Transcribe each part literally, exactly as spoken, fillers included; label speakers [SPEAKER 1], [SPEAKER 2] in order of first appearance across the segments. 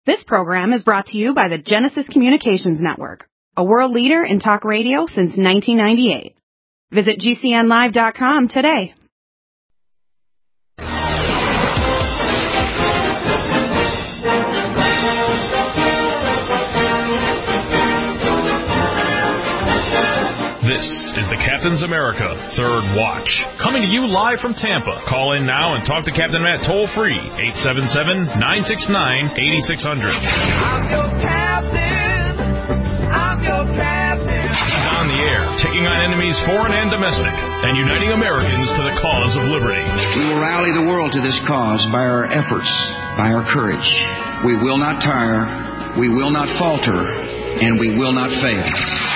[SPEAKER 1] This program is brought to you by the Genesis Communications Network, a world leader in talk radio since nineteen ninety-eight. Visit G C N live dot com today.
[SPEAKER 2] This is the Captain's America Third Watch, coming to you live from Tampa. Call in now and talk to Captain Matt toll-free, eight seven seven, nine six nine, eight six zero zero.
[SPEAKER 3] I'm your captain. I'm your captain.
[SPEAKER 2] He's on the air, taking on enemies foreign and domestic, and uniting Americans to the cause of liberty.
[SPEAKER 4] We will rally the world to this cause by our efforts, by our courage. We will not tire, we will not falter, and we will not fail.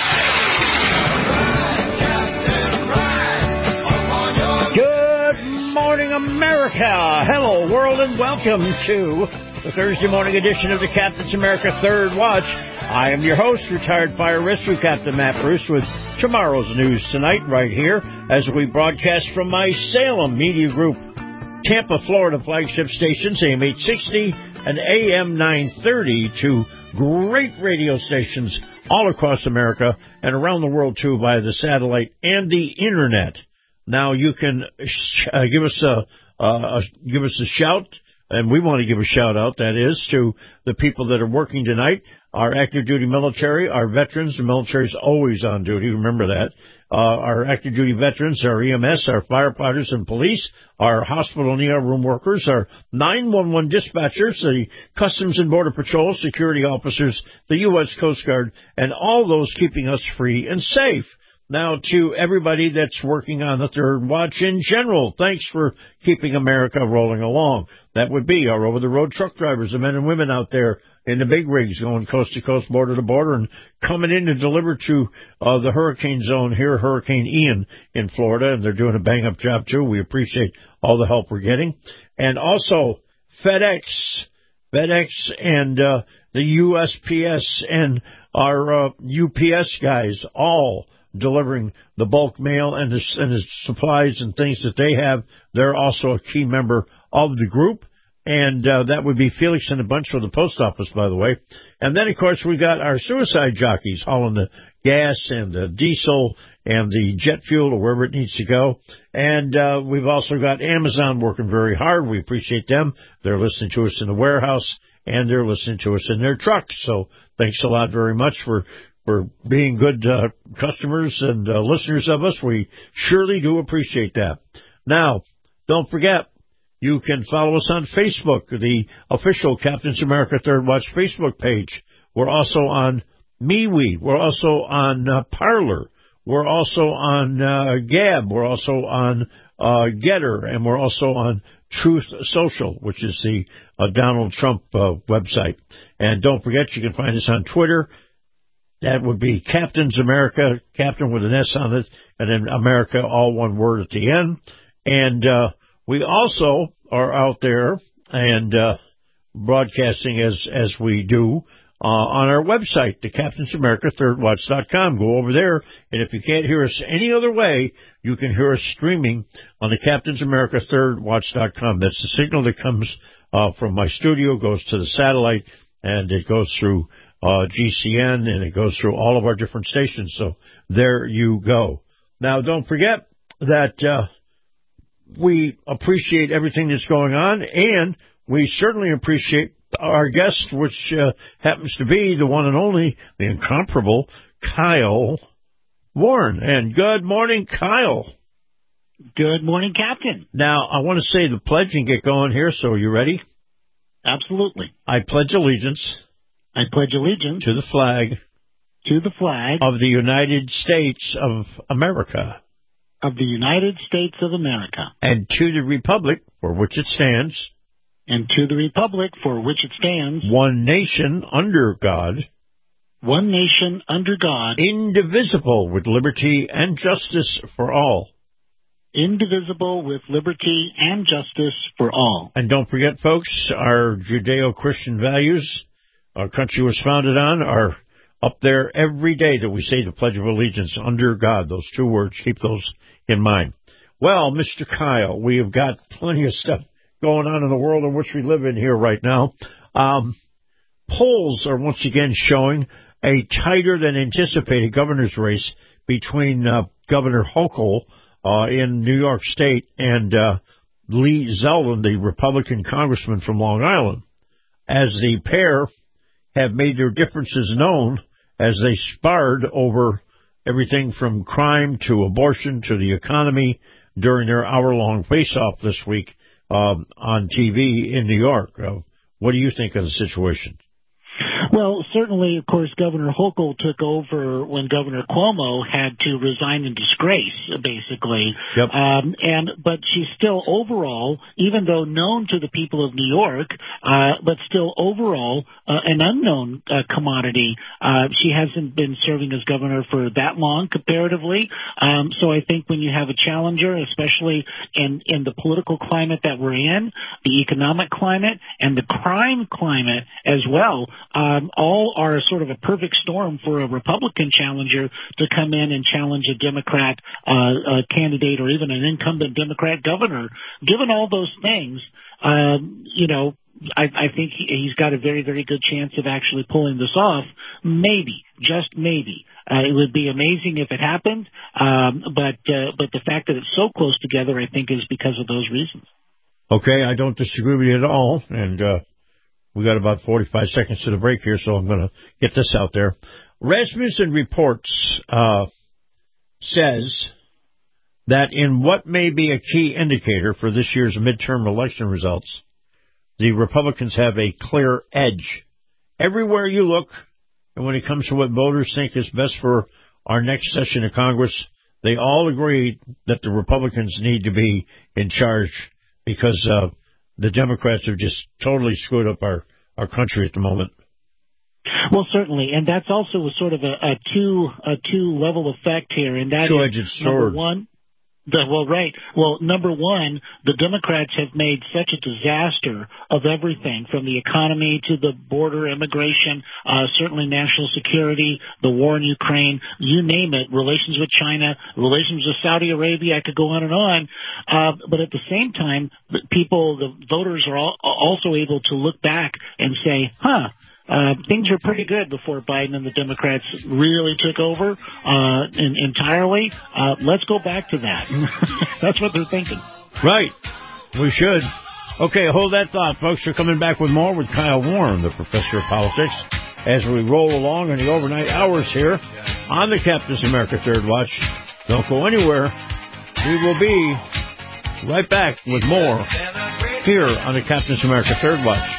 [SPEAKER 5] Morning, America. Hello, world, and welcome to the Thursday morning edition of the Captain's America Third Watch. I am your host, retired fire rescue Captain Matt Bruce, with tomorrow's news tonight right here as we broadcast from my Salem Media Group, Tampa, Florida flagship stations, A M eight sixty and A M nine thirty, to great radio stations all across America and around the world, too, via the satellite and the Internet. Now you can sh- uh, give us a uh, give us a shout, and we want to give a shout out. That is to the people that are working tonight, our active duty military, our veterans. The military is always on duty. Remember that. Uh, our active duty veterans, our E M S, our firefighters and police, our hospital and E R room workers, our nine one one dispatchers, the Customs and Border Patrol, security officers, the U S Coast Guard, and all those keeping us free and safe. Now, to everybody that's working on the Third Watch in general, thanks for keeping America rolling along. That would be our over-the-road truck drivers, the men and women out there in the big rigs going coast to coast, border to border, and coming in to deliver to uh, the hurricane zone here, Hurricane Ian in Florida, and they're doing a bang-up job, too. We appreciate all the help we're getting. And also FedEx, FedEx and uh, the U S P S and our uh, U P S guys, all delivering the bulk mail and the, and the supplies and things that they have. They're also a key member of the group, and uh, that would be Felix and a bunch for the post office, by the way. And then, of course, we got our suicide jockeys hauling the gas and the diesel and the jet fuel to wherever it needs to go. And uh, we've also got Amazon working very hard. We appreciate them. They're listening to us in the warehouse, and they're listening to us in their truck. So thanks a lot very much for for being good uh, customers and uh, listeners of us. We surely do appreciate that. Now, don't forget, you can follow us on Facebook, the official Captain's America Third Watch Facebook page. We're also on MeWe. We're also on uh, Parler. We're also on uh, Gab. We're also on uh, Getter. And we're also on Truth Social, which is the uh, Donald Trump uh, website. And don't forget, you can find us on Twitter. That would be Captain's America, Captain with an S on it, and then America, all one word at the end. And uh, we also are out there and uh, broadcasting as as we do uh, on our website, the Captain's America Third Watch dot com. Go over there, and if you can't hear us any other way, you can hear us streaming on the Captain's America Third Watch dot com. That's the signal that comes uh, from my studio, goes to the satellite, and it goes through Uh, G C N, and it goes through all of our different stations. So there you go. Now, don't forget that uh, we appreciate everything that's going on, and we certainly appreciate our guest, which uh, happens to be the one and only, the incomparable Kyle Warren. And good morning, Kyle.
[SPEAKER 6] Good morning, Captain.
[SPEAKER 5] Now, I want to say the pledge and get going here, so are you ready?
[SPEAKER 6] Absolutely.
[SPEAKER 5] I pledge allegiance
[SPEAKER 6] I pledge allegiance
[SPEAKER 5] to the flag
[SPEAKER 6] to the flag
[SPEAKER 5] of the United States of America
[SPEAKER 6] of the United States of America
[SPEAKER 5] and to the republic for which it stands,
[SPEAKER 6] and to the republic for which it stands,
[SPEAKER 5] one nation under God,
[SPEAKER 6] one nation under God,
[SPEAKER 5] indivisible with liberty and justice for all.
[SPEAKER 6] Indivisible with liberty and justice for all.
[SPEAKER 5] And don't forget, folks, our Judeo-Christian values our country was founded on are up there every day that we say the Pledge of Allegiance, under God. Those two words, keep those in mind. Well, Mister Kyle, we have got plenty of stuff going on in the world in which we live in here right now. Um, polls are once again showing a tighter than anticipated governor's race between uh, Governor Hochul uh, in New York State and uh, Lee Zeldin, the Republican congressman from Long Island, as the pair have made their differences known as they sparred over everything from crime to abortion to the economy during their hour-long face-off this week um, on T V in New York. Uh, what do you think of the situation?
[SPEAKER 6] Well, certainly, of course, Governor Hochul took over when Governor Cuomo had to resign in disgrace, basically.
[SPEAKER 5] Yep.
[SPEAKER 6] Um, and but she's still overall, even though known to the people of New York, uh, but still overall uh, an unknown uh, commodity. Uh, she hasn't been serving as governor for that long, comparatively. Um, so I think when you have a challenger, especially in in the political climate that we're in, the economic climate, and the crime climate as well. Um, all are sort of a perfect storm for a Republican challenger to come in and challenge a Democrat uh, uh, candidate or even an incumbent Democrat governor. Given all those things, um, you know, I, I think he, he's got a very, very good chance of actually pulling this off. Maybe, just maybe. Uh, it would be amazing if it happened, um, but uh, but the fact that it's so close together, I think, is because of those reasons.
[SPEAKER 5] Okay, I don't disagree with you at all, and uh we got about forty-five seconds to the break here, so I'm going to get this out there. Rasmussen Reports uh, says that in what may be a key indicator for this year's midterm election results, the Republicans have a clear edge. Everywhere you look, and when it comes to what voters think is best for our next session of Congress, they all agree that the Republicans need to be in charge because uh, the Democrats have just totally screwed up our, our country at the moment.
[SPEAKER 6] Well, certainly, and that's also a sort of a, a two a two level effect here, and that
[SPEAKER 5] Two-edged
[SPEAKER 6] is
[SPEAKER 5] sword.
[SPEAKER 6] number one. The, well, right. Well, number one, the Democrats have made such a disaster of everything, from the economy to the border immigration, uh, certainly national security, the war in Ukraine, you name it, relations with China, relations with Saudi Arabia. I could go on and on. Uh, but at the same time, the people, the voters are all, also able to look back and say, huh, Uh, things were pretty good before Biden and the Democrats really took over uh, in, entirely. Uh, let's go back to that. That's what they're thinking.
[SPEAKER 5] Right. We should. Okay, hold that thought, folks. We're coming back with more with Kyle Warren, the professor of politics, as we roll along in the overnight hours here on the Captain's America Third Watch. Don't go anywhere. We will be right back with more here on the Captain's America Third Watch.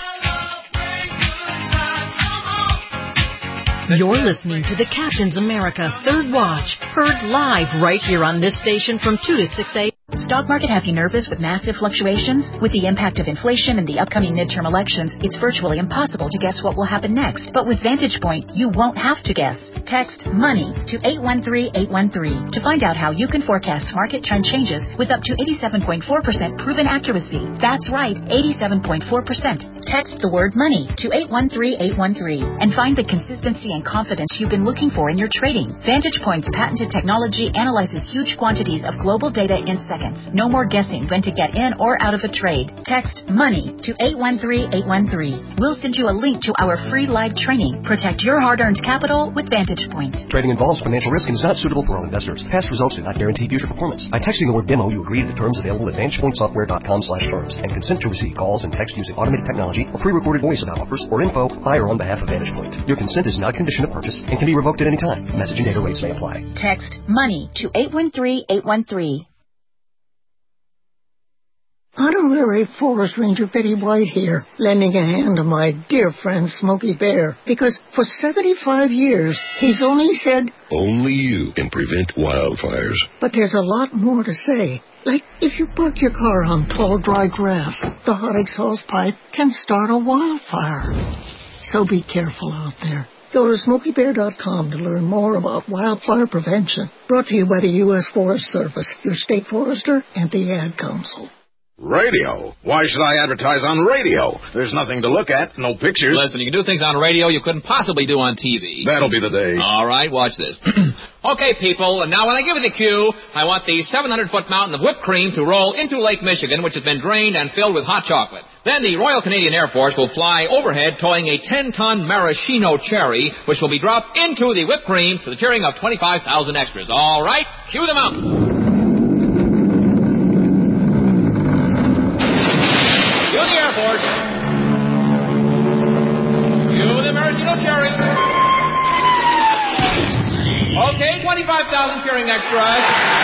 [SPEAKER 7] You're listening to the Captain's America Third Watch, heard live right here on this station from two to six a.m.
[SPEAKER 8] Stock market have you nervous with massive fluctuations? With the impact of inflation and the upcoming midterm elections, it's virtually impossible to guess what will happen next. But with Vantage Point, you won't have to guess. Text MONEY to eight one three eight one three to find out how you can forecast market trend changes with up to eighty-seven point four percent proven accuracy. That's right, eighty-seven point four percent. Text the word MONEY to eight one three eight one three and find the consistency and confidence you've been looking for in your trading. Vantage Point's patented technology analyzes huge quantities of global data in seconds. No more guessing when to get in or out of a trade. Text MONEY to eight one three eight one three. We'll send you a link to our free live training. Protect your hard-earned capital with Vantage Point.
[SPEAKER 9] Trading involves financial risk and is not suitable for all investors. Past results do not guarantee future performance. By texting the word demo, you agree to the terms available at vantage point software dot com slash terms and consent to receive calls and text using automated technology or pre-recorded voice about offers or info by or on behalf of Vantage Point. Your consent is not a condition of purchase and can be revoked at any time. Message and data rates may apply.
[SPEAKER 8] Text MONEY to eight one three eight one three.
[SPEAKER 10] Honorary Forest Ranger Betty White here, lending a hand to my dear friend Smokey Bear, because for seventy-five years, he's only said,
[SPEAKER 11] only you can prevent wildfires.
[SPEAKER 10] But there's a lot more to say. Like, if you park your car on tall, dry grass, the hot exhaust pipe can start a wildfire. So be careful out there. Go to smokey bear dot com to learn more about wildfire prevention. Brought to you by the U S Forest Service, your state forester, and the Ad Council.
[SPEAKER 11] Radio? Why should I advertise on radio? There's nothing to look at, no pictures.
[SPEAKER 12] Listen, you can do things on radio you couldn't possibly do on T V.
[SPEAKER 11] That'll be the day.
[SPEAKER 12] All right, watch this. Okay, people, and now when I give you the cue, I want the seven hundred foot mountain of whipped cream to roll into Lake Michigan, which has been drained and filled with hot chocolate. Then the Royal Canadian Air Force will fly overhead towing a ten ton maraschino cherry, which will be dropped into the whipped cream to the cheering of twenty-five thousand extras. All right, cue the mountain. Cue the Air Force. Cue the maraschino cherry. Okay, twenty-five thousand cheering extras.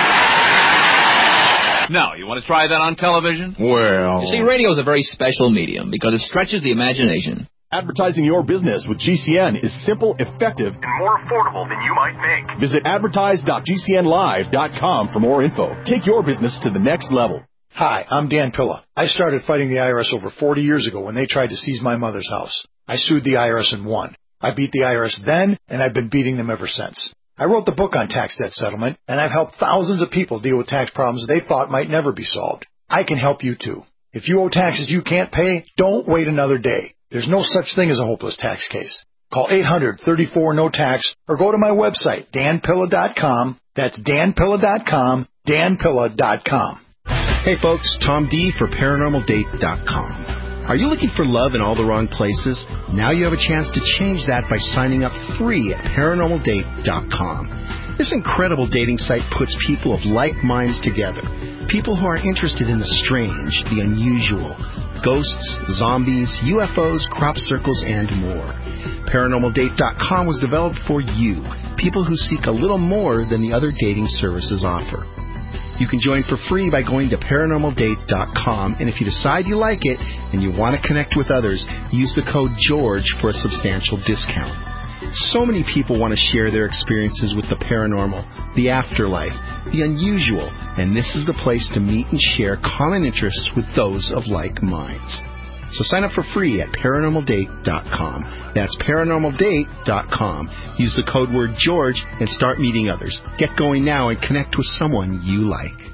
[SPEAKER 13] Now, you want to try that on television?
[SPEAKER 11] Well...
[SPEAKER 12] You see, radio is a very special medium because it stretches the imagination.
[SPEAKER 14] Advertising your business with G C N is simple, effective,
[SPEAKER 15] and more affordable than you might think.
[SPEAKER 14] Visit advertise dot g c n live dot com for more info. Take your business to the next level.
[SPEAKER 16] Hi, I'm Dan Pilla. I started fighting the I R S over forty years ago when they tried to seize my mother's house. I sued the I R S and won. I beat the I R S then, and I've been beating them ever since. I wrote the book on tax debt settlement, and I've helped thousands of people deal with tax problems they thought might never be solved. I can help you too. If you owe taxes you can't pay, don't wait another day. There's no such thing as a hopeless tax case. Call eight hundred, thirty-four, N O T A X or go to my website, dan pilla dot com. That's dan pilla dot com, dan pilla dot com.
[SPEAKER 17] Hey folks, Tom D for paranormal date dot com. Are you looking for love in all the wrong places? Now you have a chance to change that by signing up free at paranormal date dot com. This incredible dating site puts people of like minds together. People who are interested in the strange, the unusual, ghosts, zombies, U F Os, crop circles, and more. paranormal date dot com was developed for you, people who seek a little more than the other dating services offer. You can join for free by going to paranormal date dot com, and if you decide you like it and you want to connect with others, use the code GEORGE for a substantial discount. So many people want to share their experiences with the paranormal, the afterlife, the unusual, and this is the place to meet and share common interests with those of like minds. So sign up for free at paranormal date dot com. That's paranormal date dot com. Use the code word George and start meeting others. Get going now and connect with someone you like.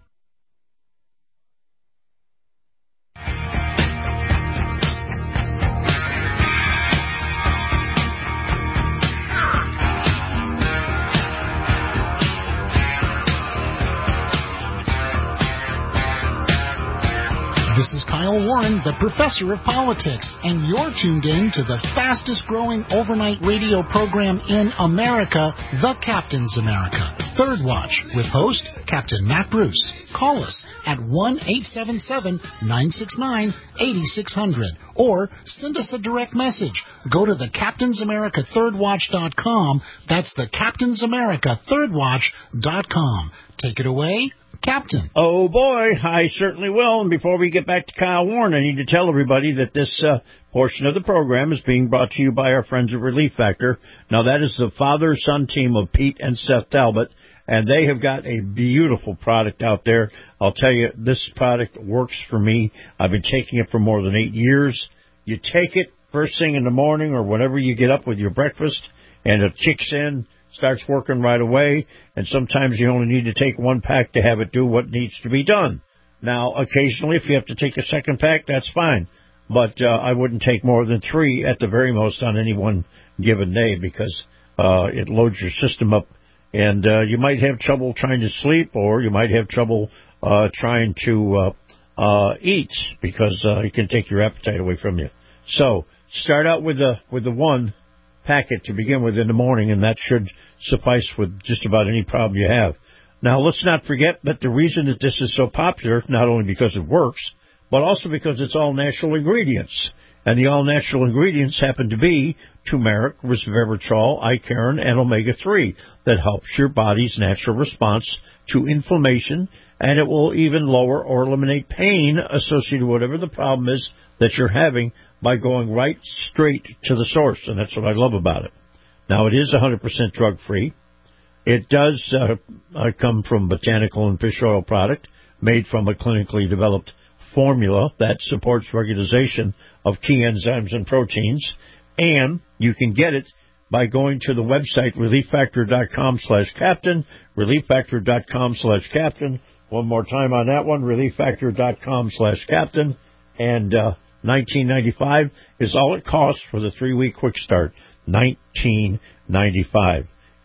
[SPEAKER 18] This is Kyle Warren, the professor of politics, and you're tuned in to the fastest-growing overnight radio program in America, The Captain's America. Third Watch, with host Captain Matt Bruce. Call us at one eight seven seven, nine six nine, eight six zero zero or send us a direct message. Go to the captains america third watch dot com. That's the captains america third watch dot com. Take it away, Captain.
[SPEAKER 5] Oh, boy, I certainly will. And before we get back to Kyle Warren, I need to tell everybody that this uh, portion of the program is being brought to you by our friends at Relief Factor. Now, that is the father-son team of Pete and Seth Talbot, and they have got a beautiful product out there. I'll tell you, this product works for me. I've been taking it for more than eight years. You take it first thing in the morning or whenever you get up with your breakfast, and it kicks in, starts working right away, and sometimes you only need to take one pack to have it do what needs to be done. Now, occasionally, if you have to take a second pack, that's fine, but uh, I wouldn't take more than three at the very most on any one given day because uh, it loads your system up, and uh, you might have trouble trying to sleep, or you might have trouble uh, trying to uh, uh, eat because uh, it can take your appetite away from you. So start out with the with the one packet to begin with in the morning, and that should suffice with just about any problem you have. Now, let's not forget that the reason that this is so popular, not only because it works, but also because it's all natural ingredients. And the all-natural ingredients happen to be turmeric, resveratrol, icaron, and omega three that helps your body's natural response to inflammation, and it will even lower or eliminate pain associated with whatever the problem is that you're having by going right straight to the source, and that's what I love about it. Now, it is one hundred percent drug-free. It does uh, uh, come from botanical and fish oil product made from a clinically developed formula that supports regulation of key enzymes and proteins, and you can get it by going to the website relief factor dot com slash captain, relief factor dot com slash captain. One more time on that one, relief factor dot com slash captain, and uh, nineteen ninety-five is all it costs for the three-week quick start, nineteen ninety-five.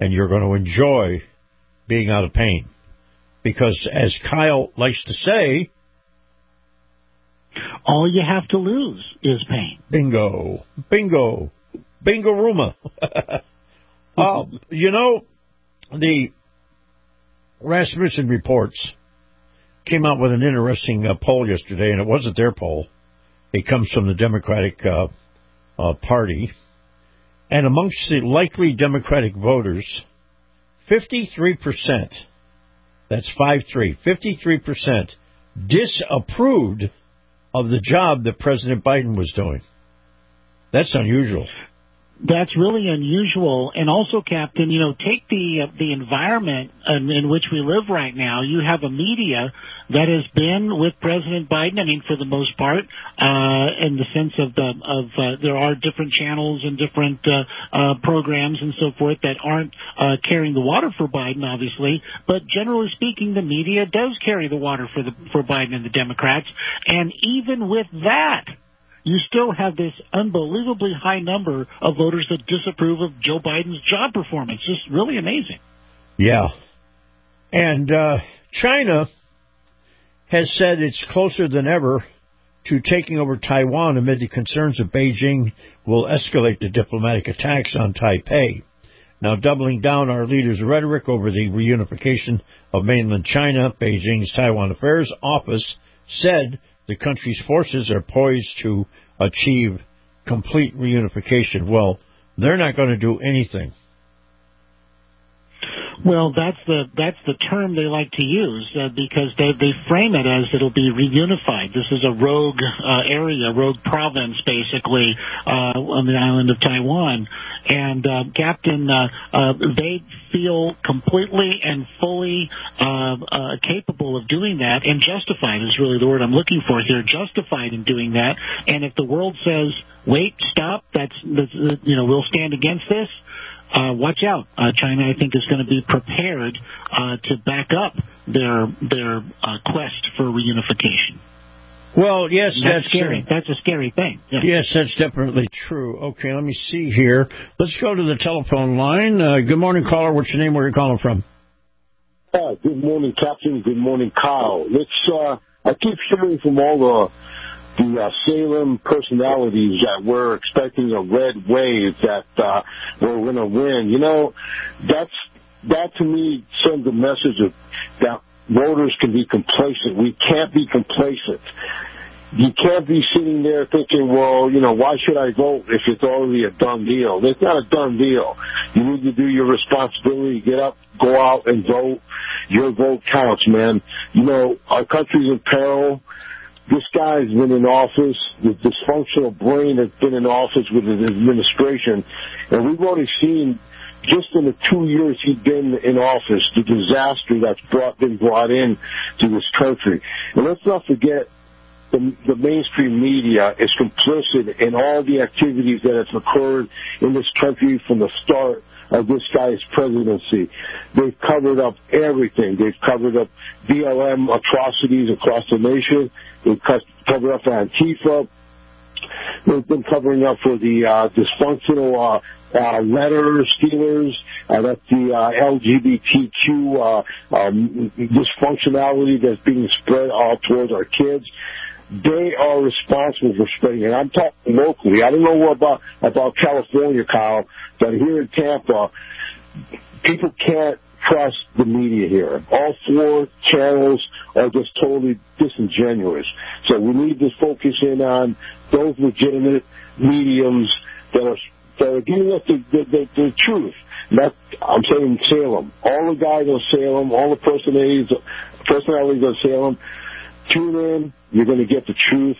[SPEAKER 5] and you're going to enjoy being out of pain. Because, as Kyle likes to say,
[SPEAKER 6] all you have to lose is pain.
[SPEAKER 5] Bingo. Bingo. Bingo-ruma. uh, you know, the Rasmussen Reports came out with an interesting uh, poll yesterday, and it wasn't their poll. It comes from the Democratic uh, uh, Party. And amongst the likely Democratic voters, fifty-three percent, that's five three, fifty-three percent disapproved of the job that President Biden was doing. That's unusual.
[SPEAKER 6] That's really unusual. And also, Captain, you know, take the uh, the environment in, in which we live right now. You have a media that has been with President Biden, I mean, for the most part, uh, in the sense of, the, of uh, there are different channels and different uh, uh, programs and so forth that aren't uh, carrying the water for Biden, obviously. But generally speaking, the media does carry the water for the for Biden and the Democrats. And even with that, you still have this unbelievably high number of voters that disapprove of Joe Biden's job performance. Just really amazing.
[SPEAKER 5] Yeah. And uh, China has said it's closer than ever to taking over Taiwan amid the concerns that Beijing will escalate the diplomatic attacks on Taipei. Now, doubling down our leaders' rhetoric over the reunification of mainland China, Beijing's Taiwan Affairs Office said the country's forces are poised to achieve complete reunification. Well, they're not going to do anything.
[SPEAKER 6] Well, that's the that's the term they like to use uh, because they they frame it as it'll be reunified. This is a rogue uh, area, rogue province, basically, uh, on the island of Taiwan. And uh, Captain, uh, uh, they feel completely and fully uh, uh, capable of doing that, and justified is really the word I'm looking for here. Justified in doing that. And if the world says, "Wait, stop," that's, that's you know, we'll stand against this. Uh, watch out. Uh, China, I think, is going to be prepared uh, to back up their their uh, quest for reunification.
[SPEAKER 5] Well, yes,
[SPEAKER 6] that's,
[SPEAKER 5] that's
[SPEAKER 6] scary.
[SPEAKER 5] Uh,
[SPEAKER 6] that's a scary thing. Yeah.
[SPEAKER 5] Yes, that's definitely true. Okay, let me see here. Let's go to the telephone line. Uh, good morning, caller. What's your name? Where are you calling from?
[SPEAKER 19] Uh, good morning, Captain. Good morning, Kyle. Let's. Uh, I keep hearing from all the the uh, Salem personalities that we're expecting a red wave, that uh, we're going to win. You know, that's that to me sends a message of that voters can be complacent. We can't be complacent. You can't be sitting there thinking, well, you know, why should I vote if it's already a done deal? It's not a done deal. You need to do your responsibility, get up, go out and vote. Your vote counts, man. You know, our country's in peril. This guy's been in office, the dysfunctional brain has been in office with his administration, and we've already seen, just in the two years he's been in office, the disaster that's brought, been brought in to this country. And let's not forget, the, the mainstream media is complicit in all the activities that have occurred in this country from the start of this guy's presidency. They've covered up everything. They've covered up B L M atrocities across the nation. They've covered up Antifa. They've been covering up for the uh, dysfunctional uh, uh, letter stealers. Uh, that's the uh, L G B T Q uh, um, dysfunctionality that's being spread all towards our kids. They are responsible for spreading it. I'm talking locally. I don't know what about about California, Kyle, but here in Tampa, people can't trust the media here. All four channels are just totally disingenuous. So we need to focus in on those legitimate mediums that are that are giving us the, the, the, the truth. That, I'm saying Salem. All the guys on Salem, all the personalities, personalities on Salem, tune in. You're going to get the truth.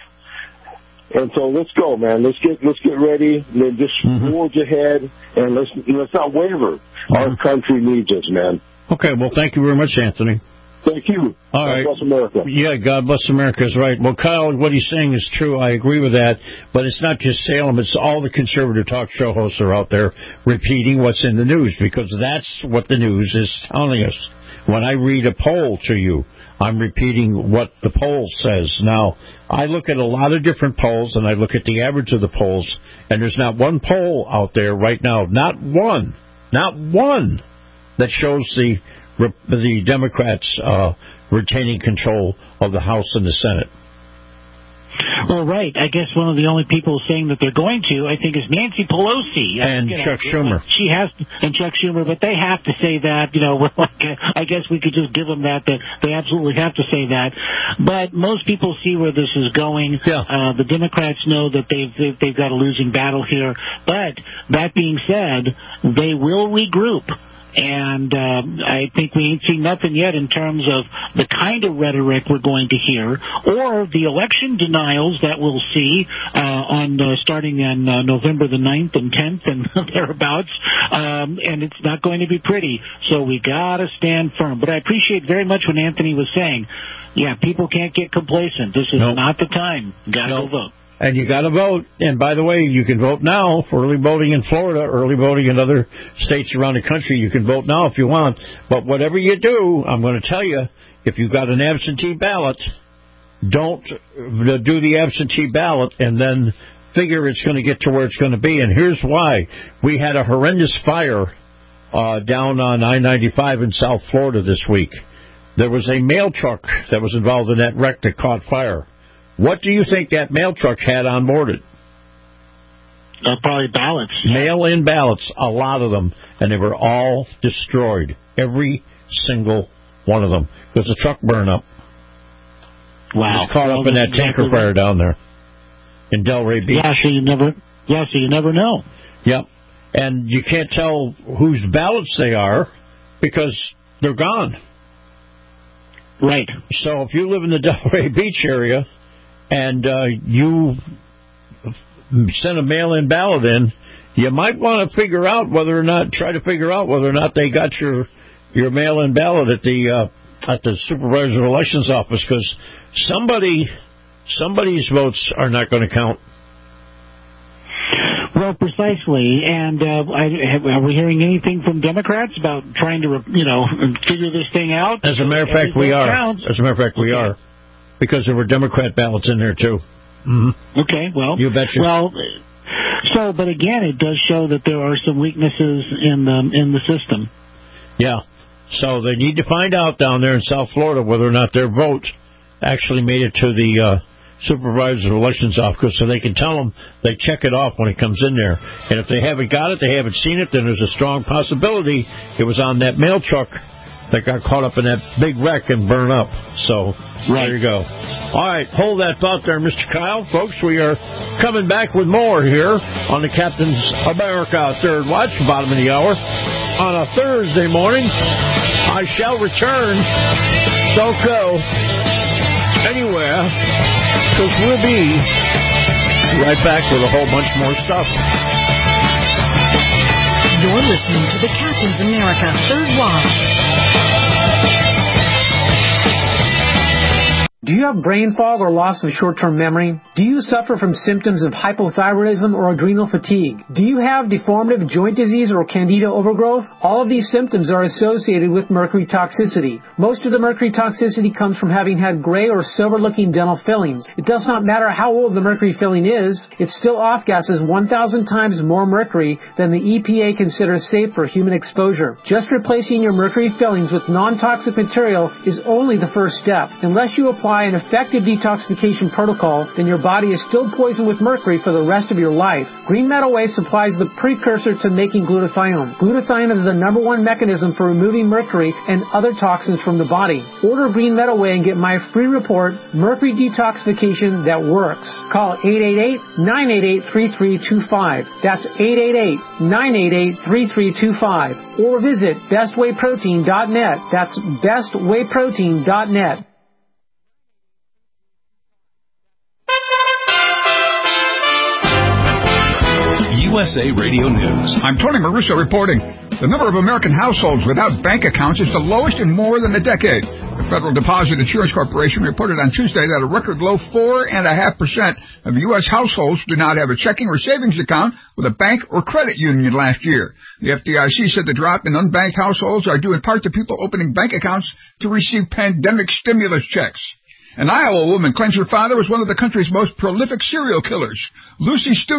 [SPEAKER 19] And so let's go, man. Let's get let's get ready. And then just mm-hmm. forge ahead, and let's let's not waver. Mm-hmm. Our country needs us, man.
[SPEAKER 5] Okay. Well, thank you very much, Anthony.
[SPEAKER 19] Thank you.
[SPEAKER 5] All
[SPEAKER 19] God
[SPEAKER 5] right.
[SPEAKER 19] bless America.
[SPEAKER 5] Yeah, God bless America is right. Well, Kyle, what he's saying is true. I agree with that. But it's not just Salem. It's all the conservative talk show hosts are out there repeating what's in the news, because that's what the news is telling us. When I read a poll to you, I'm repeating what the poll says. Now, I look at a lot of different polls, and I look at the average of the polls, and there's not one poll out there right now, not one, not one, that shows the the Democrats uh, retaining control of the House and the Senate.
[SPEAKER 6] Well, right. I guess one of the only people saying that they're going to, I think, is Nancy Pelosi.
[SPEAKER 5] And
[SPEAKER 6] you know,
[SPEAKER 5] Chuck Schumer.
[SPEAKER 6] She has, and Chuck Schumer, but they have to say that, you know, I guess we could just give them that, that they absolutely have to say that. But most people see where this is going.
[SPEAKER 5] Yeah.
[SPEAKER 6] Uh, the Democrats know that they've, they've, they've got a losing battle here. But that being said, they will regroup. And uh, I think we ain't seen nothing yet in terms of the kind of rhetoric we're going to hear, or the election denials that we'll see uh, on uh, starting on uh, November the ninth and tenth and thereabouts. Um, and it's not going to be pretty. So we got to stand firm. But I appreciate very much what Anthony was saying. Yeah, people can't get complacent. This is nope. not the time. Got to nope. go vote.
[SPEAKER 5] And you got to vote. And by the way, you can vote now for early voting in Florida, early voting in other states around the country. You can vote now if you want. But whatever you do, I'm going to tell you, if you've got an absentee ballot, don't do the absentee ballot and then figure it's going to get to where it's going to be. And here's why. We had a horrendous fire uh, down on I ninety-five in South Florida this week. There was a mail truck that was involved in that wreck that caught fire. What do you think that mail truck had on board it?
[SPEAKER 6] Uh, probably ballots.
[SPEAKER 5] Mail-in ballots, a lot of them, and they were all destroyed. Every single one of them. Because the truck burned up.
[SPEAKER 6] Wow.
[SPEAKER 5] It was caught
[SPEAKER 6] well,
[SPEAKER 5] up in that
[SPEAKER 6] exactly
[SPEAKER 5] tanker fire
[SPEAKER 6] right.
[SPEAKER 5] down there in Delray Beach.
[SPEAKER 6] Yeah, so you never, yeah, so you never know.
[SPEAKER 5] Yep. And you can't tell whose ballots they are because they're gone.
[SPEAKER 6] Right.
[SPEAKER 5] So if you live in the Delray Beach area, and uh, you send a mail-in ballot in, you might want to figure out whether or not, try to figure out whether or not they got your your mail-in ballot at the uh, at the supervisor of elections office, because somebody somebody's votes are not going to count.
[SPEAKER 6] Well, precisely. And uh, I, have, are we hearing anything from Democrats about trying to, you know, figure this thing out?
[SPEAKER 5] As a matter of fact, we are.
[SPEAKER 6] Counts.
[SPEAKER 5] As a matter of fact, we okay. are. Because there were Democrat ballots in there, too. Mm-hmm.
[SPEAKER 6] Okay, well.
[SPEAKER 5] You betcha.
[SPEAKER 6] Well, so, but again, it does show that there are some weaknesses in the, in the system.
[SPEAKER 5] Yeah. So they need to find out down there in South Florida whether or not their vote actually made it to the uh, supervisor of elections office, so they can tell them they check it off when it comes in there. And if they haven't got it, they haven't seen it, then there's a strong possibility it was on that mail truck that got caught up in that big wreck and burned up. So right. There you go. All right, hold that thought there, Mister Kyle. Folks, we are coming back with more here on the Captain's America Third Watch, bottom of the hour. On a Thursday morning, I shall return. Don't go anywhere, because we'll be right back with a whole bunch more stuff.
[SPEAKER 7] You're listening to the Captain's America Third Watch.
[SPEAKER 20] Do you have brain fog or loss of short-term memory? Do you suffer from symptoms of hypothyroidism or adrenal fatigue? Do you have deformative joint disease or candida overgrowth? All of these symptoms are associated with mercury toxicity. Most of the mercury toxicity comes from having had gray or silver-looking dental fillings. It does not matter how old the mercury filling is, it still off-gases one thousand times more mercury than the E P A considers safe for human exposure. Just replacing your mercury fillings with non-toxic material is only the first step. Unless you apply an effective detoxification protocol, then your body is still poisoned with mercury for the rest of your life. Green Meadow Way supplies the precursor to making glutathione. Glutathione is the number one mechanism for removing mercury and other toxins from the body. Order Green Meadow Way and get my free report, Mercury Detoxification That Works. Call eight eight eight, nine eight eight, three three two five. That's eight eight eight, nine eight eight, three three two five. Or visit best way protein dot net. That's best way protein dot net.
[SPEAKER 21] U S A Radio News.
[SPEAKER 22] I'm Tony Maruso reporting. The number of American households without bank accounts is the lowest in more than a decade. The Federal Deposit Insurance Corporation reported on Tuesday that a record low four point five percent of U S households do not have a checking or savings account with a bank or credit union last year. The F D I C said the drop in unbanked households are due in part to people opening bank accounts to receive pandemic stimulus checks. An Iowa woman claims her father was one of the country's most prolific serial killers. Lucy Studi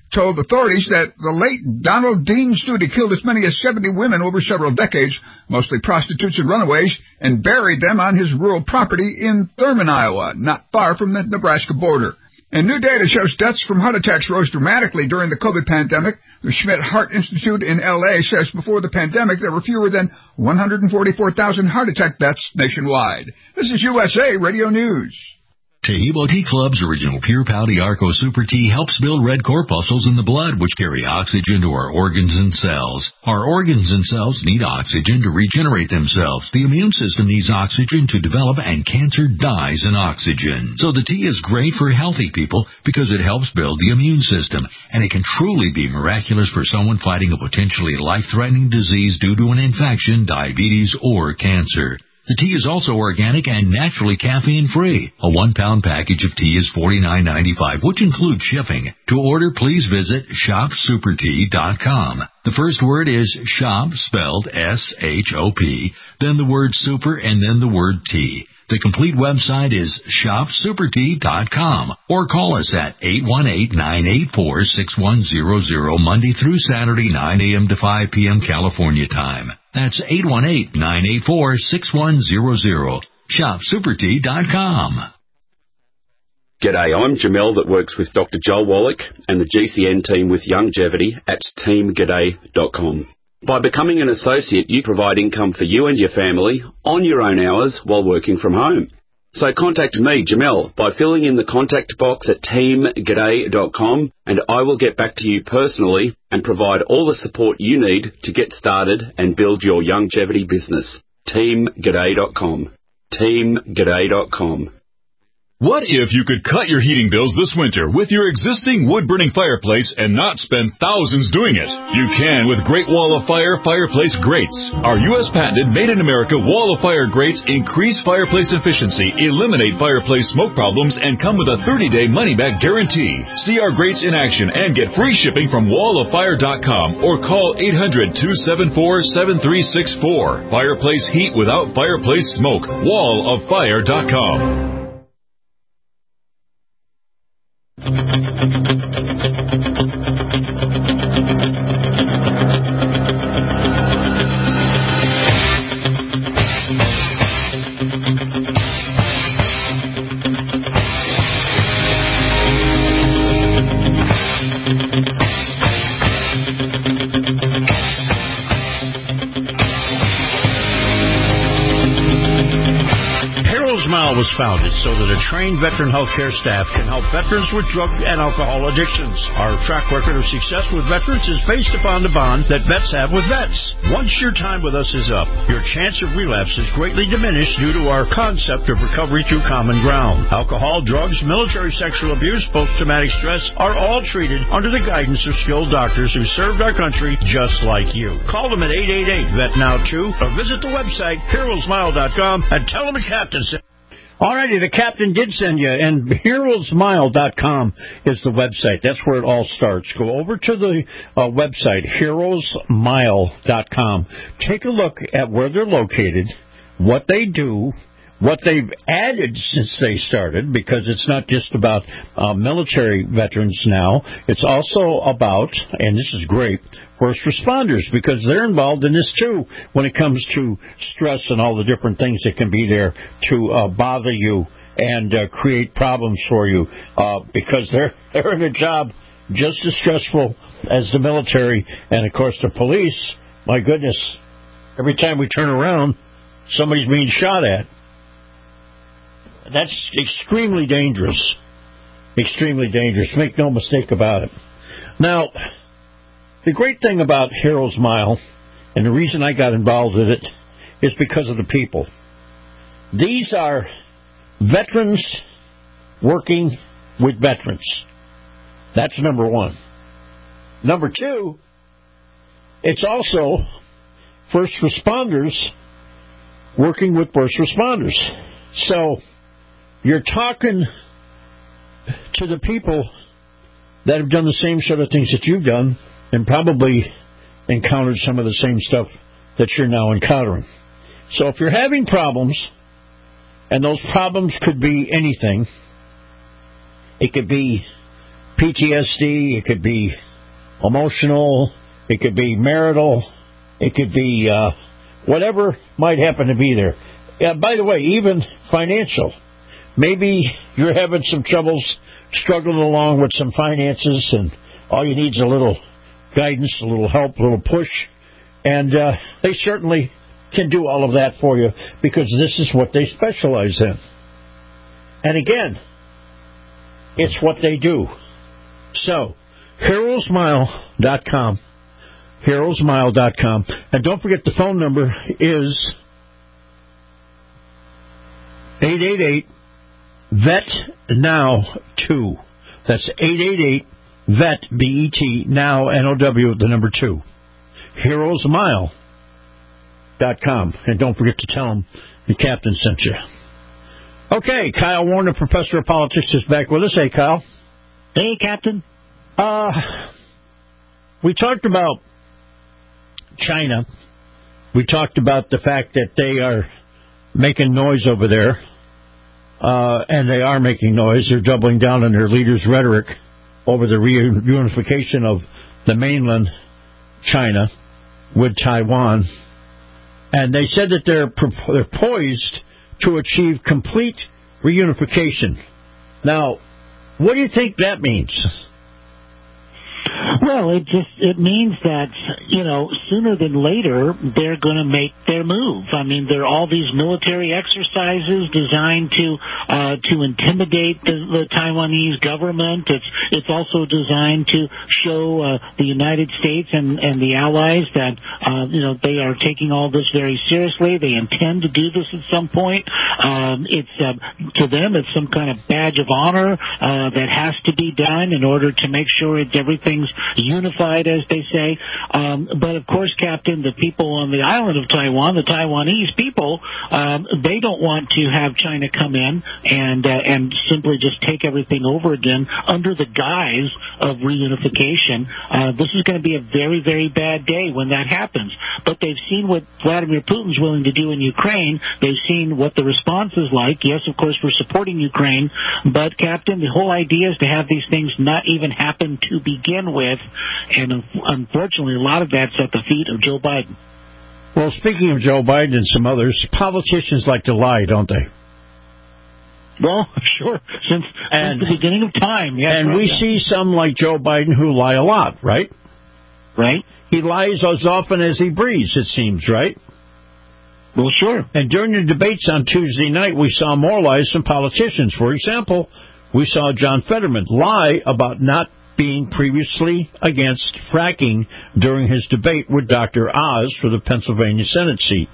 [SPEAKER 22] told authorities that the late Donald Dean Studi killed as many as seventy women over several decades, mostly prostitutes and runaways, and buried them on his rural property in Thurman, Iowa, not far from the Nebraska border. And new data shows deaths from heart attacks rose dramatically during the COVID pandemic. The Schmidt Heart Institute in L A says before the pandemic there were fewer than one hundred forty-four thousand heart attack deaths nationwide. This is U S A Radio News.
[SPEAKER 1] Taheebo Tea Club's original Pure Pouty Arco Super Tea helps build red corpuscles in the blood, which carry oxygen to our organs and cells. Our organs and cells need oxygen to regenerate themselves. The immune system needs oxygen to develop, and cancer dies in oxygen. So the tea is great for healthy people because it helps build the immune system, and it can truly be miraculous for someone fighting a potentially life-threatening disease due to an infection, diabetes, or cancer. The tea is also organic and naturally caffeine-free. A one-pound package of tea is forty-nine ninety-five, which includes shipping. To order, please visit shop super tea dot com. The first word is shop, spelled S H O P, then the word super, and then the word tea. The complete website is shop super tea dot com, or call us at eight one eight, nine eight four, six one zero zero Monday through Saturday, nine a.m. to five p.m. California time. That's eight one eight, nine eight four, six one zero zero. shop super tea dot com.
[SPEAKER 3] G'day, I'm Jamel that works with Doctor Joel Wallach and the G C N team with Longevity at team g'day dot com. By becoming an associate, you provide income for you and your family on your own hours while working from home. So contact me, Jamel, by filling in the contact box at team g'day dot com, and I will get back to you personally and provide all the support you need to get started and build your longevity business. team g'day dot com. team g'day dot com.
[SPEAKER 23] What if you could cut your heating bills this winter with your existing wood-burning fireplace and not spend thousands doing it? You can with Great Wall of Fire fireplace grates. Our U S patented made-in-America Wall of Fire grates increase fireplace efficiency, eliminate fireplace smoke problems, and come with a thirty-day money-back guarantee. See our grates in action and get free shipping from wall of fire dot com or call eight hundred, two seven four, seven three six four. Fireplace heat without fireplace smoke. wall of fire dot com.
[SPEAKER 5] Was founded so that a trained veteran healthcare staff can help veterans with drug and alcohol addictions. Our track record of success with veterans is based upon the bond that vets have with vets. Once your time with us is up, your chance of relapse is greatly diminished due to our concept of recovery through common ground. Alcohol, drugs, military sexual abuse, post-traumatic stress are all treated under the guidance of skilled doctors who served our country just like you. Call them at eight eight eight, V E T Now two or visit the website hero smile dot com and tell them a captain said. All righty, the captain did send you, and hero smile dot com is the website. That's where it all starts. Go over to the uh, website, hero smile dot com. Take a look at where they're located, what they do, what they've added since they started, because it's not just about uh, military veterans now. It's also about, and this is great, first responders, because they're involved in this too when it comes to stress and all the different things that can be there to uh, bother you and uh, create problems for you, uh, because they're, they're in a job just as stressful as the military. And, of course, the police, my goodness, every time we turn around, somebody's being shot at. That's extremely dangerous. Extremely dangerous. Make no mistake about it. Now, the great thing about Hero Smile, and the reason I got involved in it, is because of the people. These are veterans working with veterans. That's number one. Number two, it's also first responders working with first responders. So, you're talking to the people that have done the same sort of things that you've done and probably encountered some of the same stuff that you're now encountering. So if you're having problems, and those problems could be anything, it could be P T S D, it could be emotional, it could be marital, it could be uh, whatever might happen to be there. Uh, by the way, even financial. Maybe you're having some troubles struggling along with some finances, and all you need is a little guidance, a little help, a little push. And uh, they certainly can do all of that for you because this is what they specialize in. And again, it's what they do. So, heroes mile dot com. heroes mile dot com. And don't forget the phone number is eight eight eight V E T Now two. That's eight eight eight V E T, B E T, now, N O W, the number two. heroes mile dot com. And don't forget to tell them the captain sent you. Okay, Kyle Warner, Professor of Politics, is back with us. Hey, Kyle.
[SPEAKER 6] Hey, Captain.
[SPEAKER 5] Uh, we talked about China. We talked about the fact that they are making noise over there. Uh, and they are making noise. They're doubling down on their leaders' rhetoric over the reunification of the mainland China with Taiwan. And they said that they're, they're poised to achieve complete reunification. Now, what do you think that means?
[SPEAKER 6] Well, it just it means that, you know, sooner than later they're going to make their move. I mean, there are all these military exercises designed to uh, to intimidate the, the Taiwanese government. It's it's also designed to show uh, the United States and, and the allies that uh, you know they are taking all this very seriously. They intend to do this at some point. Um, it's uh, to them it's some kind of badge of honor uh, that has to be done in order to make sure that everything's unified, as they say. Um, but, of course, Captain, the people on the island of Taiwan, the Taiwanese people, um, they don't want to have China come in and uh, and simply just take everything over again under the guise of reunification. Uh, this is going to be a very, very bad day when that happens. But they've seen what Vladimir Putin's willing to do in Ukraine. They've seen what the response is like. Yes, of course, we're supporting Ukraine. But, Captain, the whole idea is to have these things not even happen to begin with. And unfortunately, a lot of that's at the feet of Joe Biden.
[SPEAKER 5] Well, speaking of Joe Biden and some others, politicians like to lie, don't they?
[SPEAKER 6] Well, sure. Since,
[SPEAKER 5] and,
[SPEAKER 6] since the beginning of time. Yes,
[SPEAKER 5] and
[SPEAKER 6] right,
[SPEAKER 5] we
[SPEAKER 6] yeah.
[SPEAKER 5] see some like Joe Biden who lie a lot, right?
[SPEAKER 6] Right.
[SPEAKER 5] He lies as often as he breathes, it seems, right?
[SPEAKER 6] Well, sure.
[SPEAKER 5] And during the debates on Tuesday night, we saw more lies from politicians. For example, we saw John Fetterman lie about not being previously against fracking during his debate with Doctor Oz for the Pennsylvania Senate seat.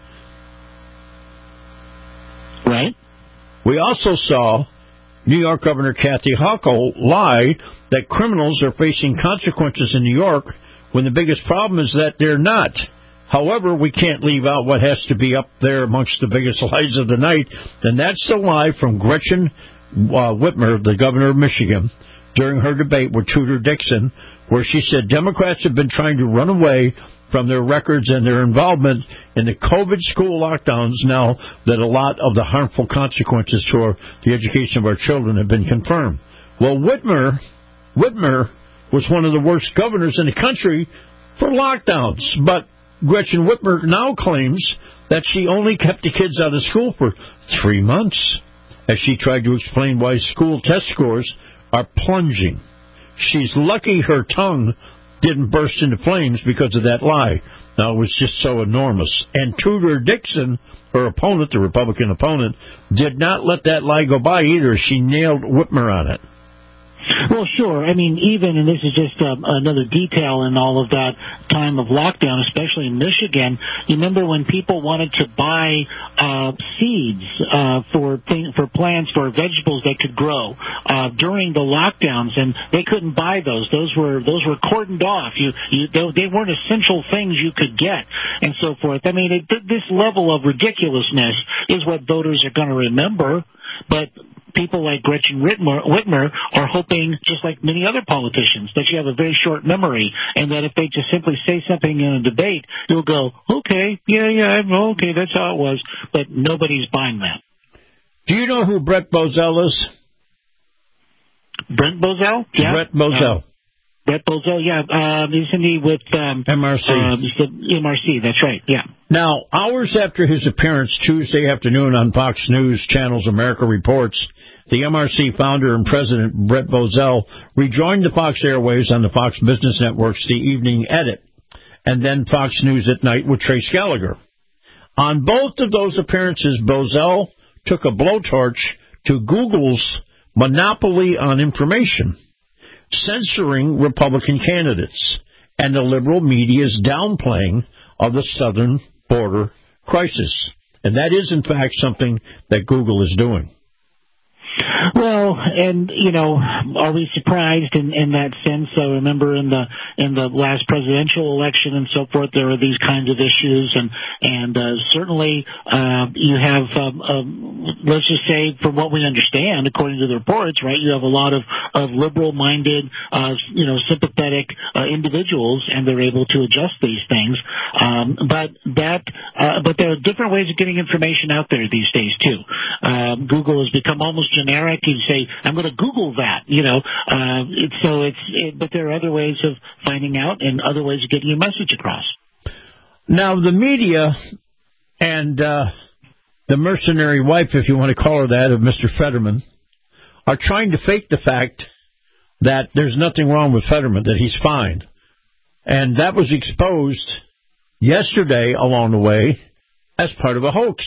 [SPEAKER 6] Right.
[SPEAKER 5] We also saw New York Governor Kathy Hochul lie that criminals are facing consequences in New York when the biggest problem is that they're not. However, we can't leave out what has to be up there amongst the biggest lies of the night, and that's the lie from Gretchen uh, Whitmer, the governor of Michigan, during her debate with Tudor Dixon, where she said Democrats have been trying to run away from their records and their involvement in the COVID school lockdowns now that a lot of the harmful consequences to our, the education of our children have been confirmed. Well, Whitmer, Whitmer was one of the worst governors in the country for lockdowns, but Gretchen Whitmer now claims that she only kept the kids out of school for three months, as she tried to explain why school test scores are plunging. She's lucky her tongue didn't burst into flames because of that lie. Now, it was just so enormous. And Tudor Dixon, her opponent, the Republican opponent, did not let that lie go by either. She nailed Whitmer on it.
[SPEAKER 6] Well, sure. I mean, even, and this is just um, another detail in all of that time of lockdown, especially in Michigan, you remember when people wanted to buy uh, seeds uh, for thing, for plants, for vegetables that could grow uh, during the lockdowns, and they couldn't buy those. Those were those were cordoned off. You, you they, they weren't essential things you could get, and so forth. I mean, it, this level of ridiculousness is what voters are going to remember, but people like Gretchen Whitmer, Whitmer are hoping, just like many other politicians, that you have a very short memory, and that if they just simply say something in a debate, you'll go, okay, yeah, yeah, okay, that's how it was, but nobody's buying that.
[SPEAKER 5] Do you know who Brett Bozell is?
[SPEAKER 6] Brent Bozell? Yeah.
[SPEAKER 5] Brett Bozell.
[SPEAKER 6] Uh, Brett Bozell, yeah. Um, isn't he with um,
[SPEAKER 5] M R C?
[SPEAKER 6] Uh, M R C, that's right, yeah.
[SPEAKER 5] Now, hours after his appearance Tuesday afternoon on Fox News Channel's America Reports, the M R C founder and president, Brett Bozell, rejoined the Fox airwaves on the Fox Business Network's The Evening Edit, and then Fox News at Night with Trace Gallagher. On both of those appearances, Bozell took a blowtorch to Google's monopoly on information, censoring Republican candidates, and the liberal media's downplaying of the southern border crisis. And that is, in fact, something that Google is doing.
[SPEAKER 6] Well, and, you know, are we surprised in, in that sense? I remember in the in the last presidential election and so forth, there were these kinds of issues, and and uh, certainly uh, you have, um, um, let's just say, from what we understand, according to the reports, right, you have a lot of, of liberal-minded, uh, you know, sympathetic uh, individuals, and they're able to adjust these things. Um, but that, uh, but there are different ways of getting information out there these days too. Um, Google has become almost generic. You say, I'm going to Google that, you know. Uh, it, so it's, it, but there are other ways of finding out and other ways of getting your message across.
[SPEAKER 5] Now, the media and uh, the mercenary wife, if you want to call her that, of Mister Fetterman, are trying to fake the fact that there's nothing wrong with Fetterman, that he's fine. And that was exposed yesterday along the way as part of a hoax.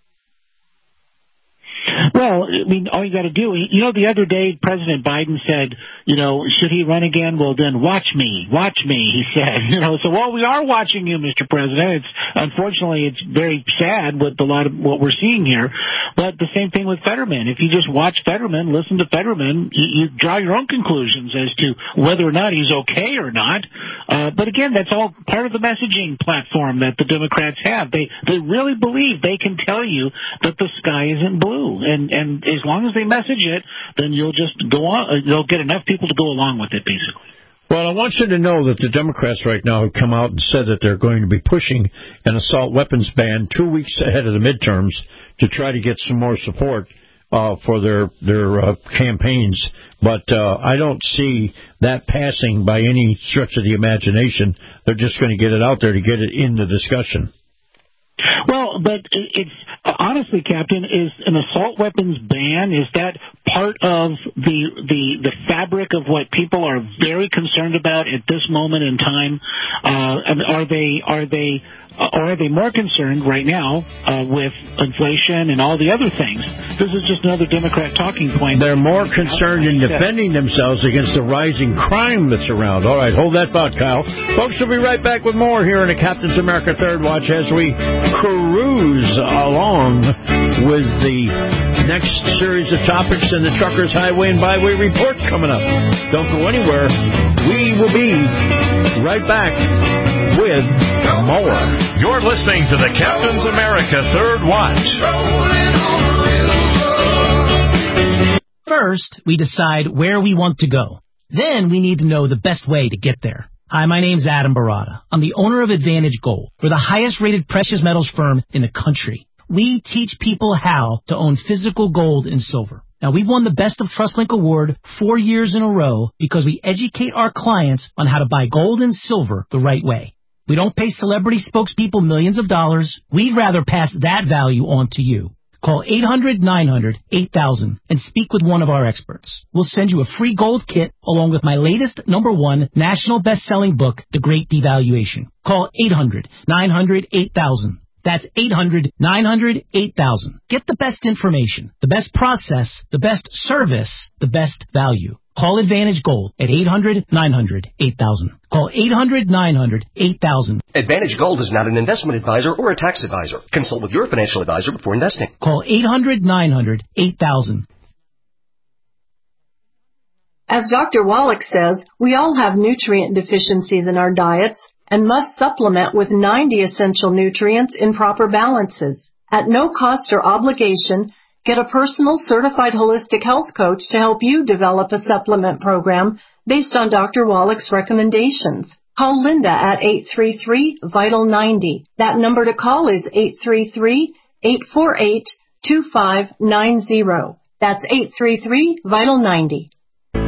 [SPEAKER 6] Well, I mean, all you got to do, you know, the other day President Biden said, you know, should he run again? Well, then watch me, watch me, he said. You know, so, well, we are watching you, Mister President. It's unfortunately, it's very sad with a lot of what we're seeing here. But the same thing with Fetterman. If you just watch Fetterman, listen to Fetterman, you, you draw your own conclusions as to whether or not he's okay or not. Uh, but again, that's all part of the messaging platform that the Democrats have. They they really believe they can tell you that the sky isn't blue. And and as long as they message it, then you'll just go on. You'll get enough people to go along with it, basically.
[SPEAKER 5] Well, I want you to know that the Democrats right now have come out and said that they're going to be pushing an assault weapons ban two weeks ahead of the midterms to try to get some more support uh, for their their uh, campaigns. But uh, I don't see that passing by any stretch of the imagination. They're just going to get it out there to get it in the discussion.
[SPEAKER 6] Well, but it's honestly, Captain, is an assault weapons ban, is that part of the the the fabric of what people are very concerned about at this moment in time? Uh, are they are they or are they more concerned right now uh, with inflation and all the other things? This is just another Democrat talking point.
[SPEAKER 5] They're more concerned in defending themselves against the rising crime that's around. All right, hold that thought, Kyle. Folks, we'll be right back with more here in the Captain's America Third Watch as we cruise along with the next series of topics in the Truckers Highway and Byway Report coming up. Don't go anywhere. We will be right back with more.
[SPEAKER 21] You're listening to the Captain's America Third Watch.
[SPEAKER 2] First, we decide where we want to go. Then we need to know the best way to get there. Hi, my name's Adam Barada. I'm the owner of Advantage Gold. We're the highest-rated precious metals firm in the country. We teach people how to own physical gold and silver. Now, we've won the Best of TrustLink Award four years in a row because we educate our clients on how to buy gold and silver the right way. We don't pay celebrity spokespeople millions of dollars. We'd rather pass that value on to you. Call eight hundred nine hundred eight thousand and speak with one of our experts. We'll send you a free gold kit along with my latest number one national best-selling book, The Great Devaluation. Call eight hundred nine hundred eight thousand. That's eight hundred nine hundred eight thousand. Get the best information, the best process, the best service, the best value. Call Advantage Gold at eight hundred nine hundred eight thousand. Call eight hundred nine hundred eight thousand.
[SPEAKER 4] Advantage Gold is not an investment advisor or a tax advisor. Consult with your financial advisor before investing.
[SPEAKER 2] Call eight hundred nine hundred eight thousand.
[SPEAKER 9] As Doctor Wallach says, we all have nutrient deficiencies in our diets and must supplement with ninety essential nutrients in proper balances. At no cost or obligation, get a personal certified holistic health coach to help you develop a supplement program based on Doctor Wallach's recommendations. Call Linda at eight three three, vital ninety. That number to call is eight three three, eight four eight, two five nine zero. That's eight three three, vital ninety.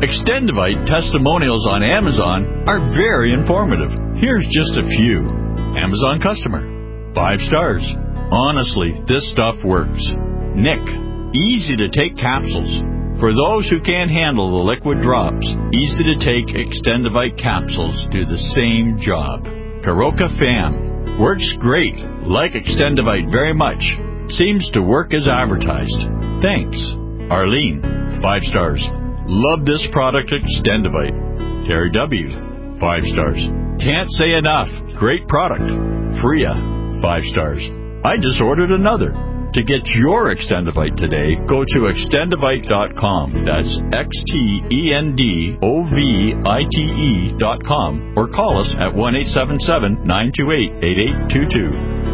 [SPEAKER 8] Extendivite testimonials on Amazon are very informative. Here's just a few. Amazon customer. Five stars. Honestly, this stuff works. Nick. Easy to take capsules. For those who can't handle the liquid drops, easy to take Extendivite capsules do the same job. Karoka Fam. Works great. Like Extendivite very much. Seems to work as advertised. Thanks. Arlene. Five stars. Love this product, Extendivite. Terry W. Five stars. Can't say enough. Great product. Freya. Five stars. I just ordered another. To get your Extendivite today, go to extendivite dot com. That's X T E N D O V I T E dot com. Or call us at one eight seven seven, nine two eight, eight eight two two.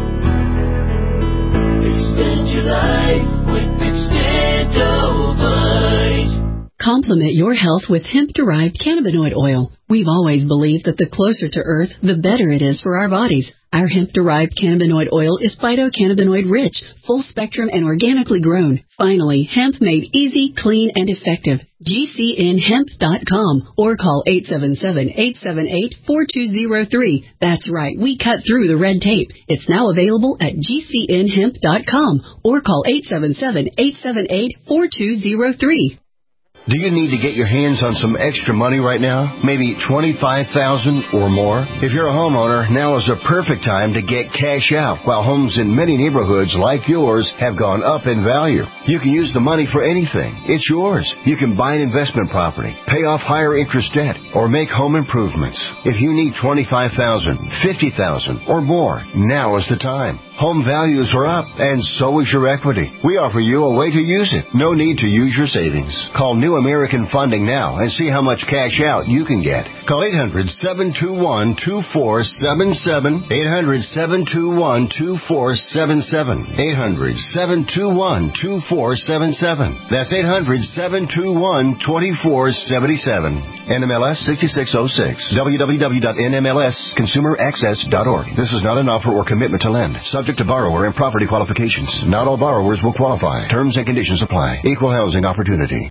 [SPEAKER 10] Extend your life with Extendivite. Complement your health with hemp-derived cannabinoid oil. We've always believed that the closer to Earth, the better it is for our bodies. Our hemp-derived cannabinoid oil is phytocannabinoid-rich, full-spectrum, and organically grown. Finally, hemp made easy, clean, and effective. G C N hemp dot com or call eight seven seven, eight seven eight, four two zero three. That's right, we cut through the red tape. It's now available at G C N hemp dot com or call eight seven seven, eight seven eight, four two zero three.
[SPEAKER 13] Do you need to get your hands on some extra money right now? Maybe twenty-five thousand dollars or more? If you're a homeowner, now is the perfect time to get cash out while homes in many neighborhoods like yours have gone up in value. You can use the money for anything. It's yours. You can buy an investment property, pay off higher interest debt, or make home improvements. If you need twenty-five thousand dollars, fifty thousand dollars or more, now is the time. Home values are up, and so is your equity. We offer you a way to use it. No need to use your savings. Call New American Funding now and see how much cash out you can get. Call eight hundred, seven two one, two four seven seven, eight hundred, seven two one, two four seven seven, eight hundred, seven two one, two four seven seven. That's eight hundred, seven two one, two four seven seven. N M L S sixty-six oh six. w w w dot n m l s consumer access dot org. This is not an offer or commitment to lend. Subject to borrower and property qualifications. Not all borrowers will qualify. Terms and conditions apply. Equal housing opportunity.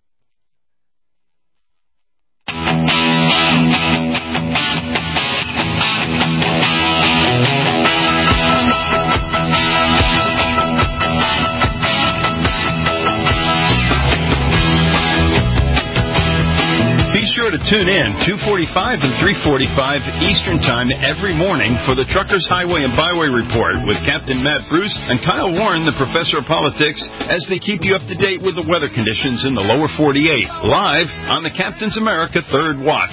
[SPEAKER 24] To tune in two forty-five and three forty-five Eastern Time every morning for the Truckers Highway and Byway Report with Captain Matt Bruce and Kyle Warren, the Professor of Politics, as they keep you up to date with the weather conditions in the lower forty-eight, live on the Captain's America Third Watch.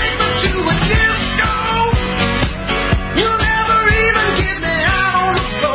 [SPEAKER 10] You'll never even get me out on the floor.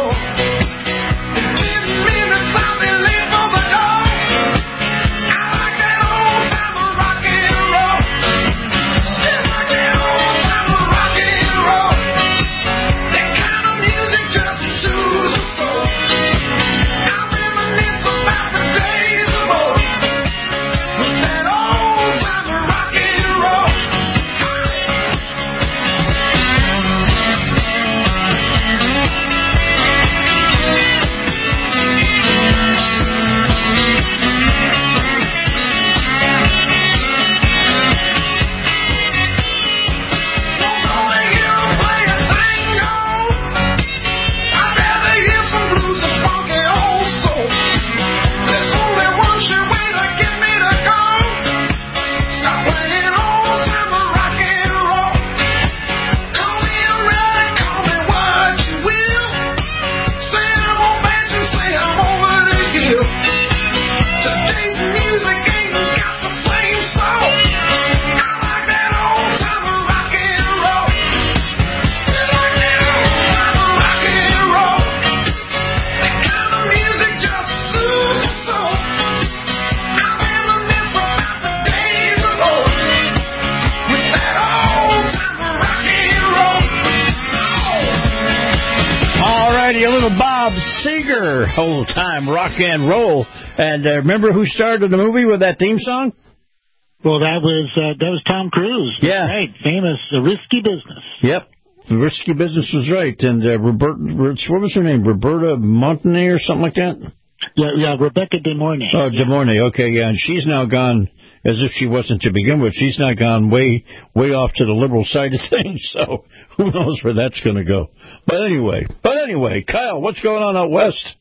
[SPEAKER 5] Seeger, Whole Time Rock and Roll. And uh, remember who starred in the movie with that theme song?
[SPEAKER 6] Well, that was uh, that was Tom Cruise.
[SPEAKER 5] Yeah.
[SPEAKER 6] Right, famous uh, Risky Business.
[SPEAKER 5] Yep. Risky Business was right. And uh, Robert, what was her name? Roberta Montagne or something like that?
[SPEAKER 6] Yeah, yeah, Rebecca De Mornay.
[SPEAKER 5] Oh, De Mornay, okay, yeah. And she's now gone, as if she wasn't to begin with, she's now gone way, way off to the liberal side of things. So who knows where that's going to go. But anyway, but anyway, Kyle, what's going on out west?